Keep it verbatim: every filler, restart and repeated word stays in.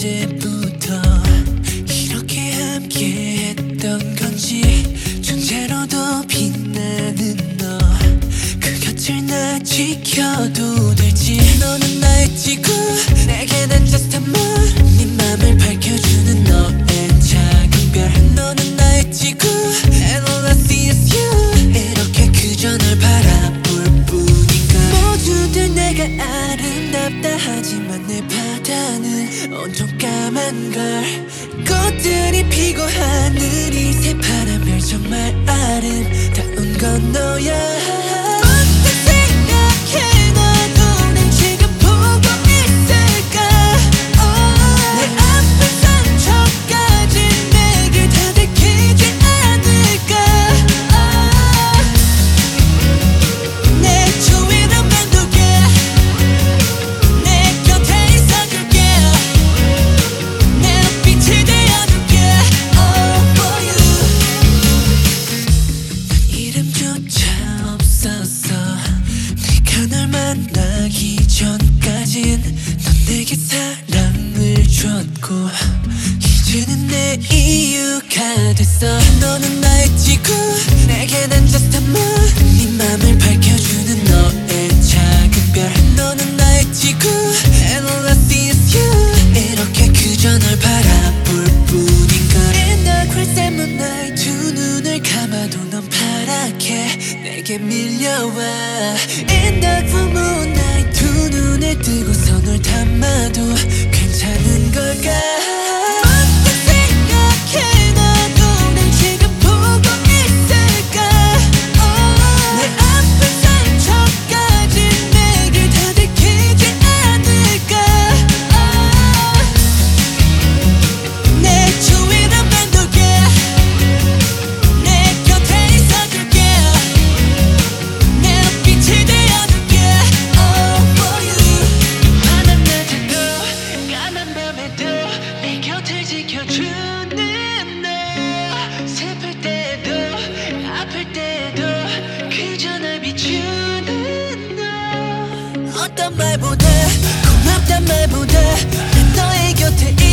언제부터 이렇게 함께 했던 건지 존재로도 빛나는 너 그 곁을 나 지켜도 될지 너는 나의 지구 내게 난 just a moon 네 맘을 밝혀주는 너의 작은 별 너는 나의 지구 and all I see is you 이렇게 그저 널 바라볼 뿐인가 모두들 내가 아름답다 하지만 내 바다는 온통 까만 걸 꽃들이 피고 하늘이 새파란 별 정말 아름다운 건 너야 만나기 전까진 넌 내게 사랑을 줬고 이제는 내 이유가 됐어 너는 나의 지구 내게 난 just a moon 네 맘을 밝혀주는 너의 작은 별 너는 나의 지구 and all I see is you 이렇게 그저 널 바라볼 뿐인걸 In the crimson moonlight 두 눈을 감아도 넌 파랗게 내게 밀려와 In the full moonlight 두 눈을 뜨고서 널 담아도 괜찮은 걸까 어떻게 생각해 너도 날 지금 보고 있을까 oh, 내 아픈 상처까지 내게 다 들키지 않을까 oh, 내 주위를 맴돌게 내 곁에 있어줄게 내 빛이 되어줄게 oh for you 파란 낮에도 까만 밤에도 내 곁을 지켜주는 너 슬플 때도 아플 때도 그저 날 비추는 너 어떤 말보다 고맙단 말보다 난 너의 곁에